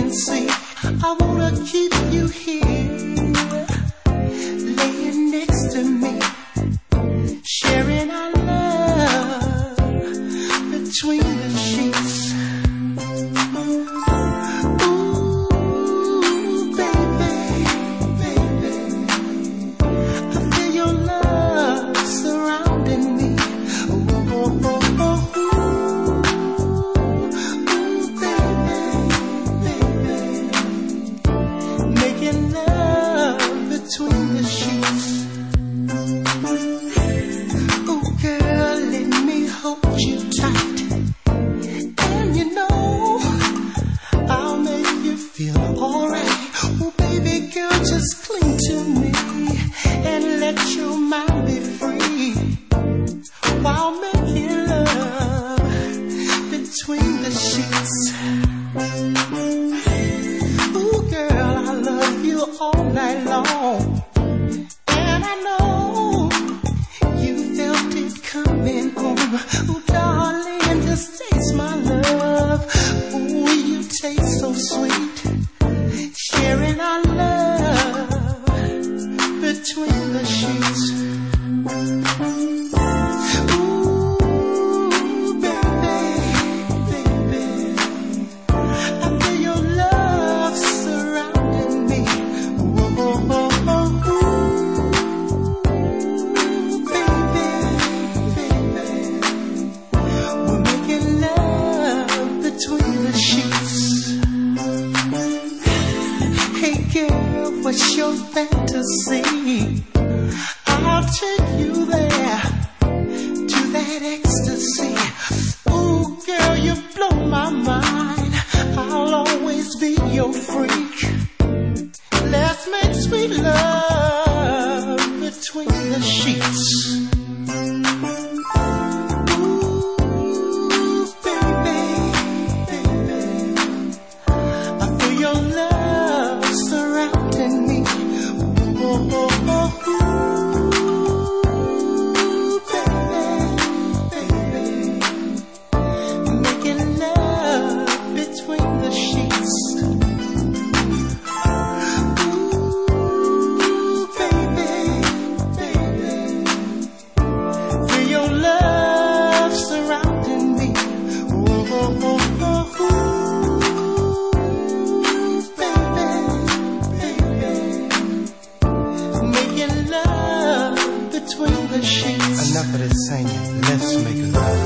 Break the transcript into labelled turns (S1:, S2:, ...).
S1: and see. I wanna keep you here, laying next to me, sharing our love between the sheets. Ooh, baby, baby, I feel your love surrounding me. Oh, oh, oh, oh. Between the sheets. Oh girl, let me hold you tight. And you know I'll make you feel alright. Oh baby girl, just cling to me and let your mind be free while making love between the sheets. Oh girl, I love you all night long. And I know you felt it coming on. Oh darling, just taste my love. Oh, you taste so sweet, sharing our love between the sheets. Ooh, baby, baby, I feel your love surrounding me. Oh, oh, oh. What's your fantasy? I'll take you there to that ecstasy. Ooh, girl, you blow my mind. I'll always be your freak. Let's make sweet love between the sheets. Ooh, baby, baby, I feel your love surrounding me. Oh, oh, oh, ooh, baby, baby, making love between the sheets. Ooh, baby, baby, feel your love surrounding me. Oh, oh, oh, oh, ooh. Between the sheets.
S2: Enough of this singing, let's make love.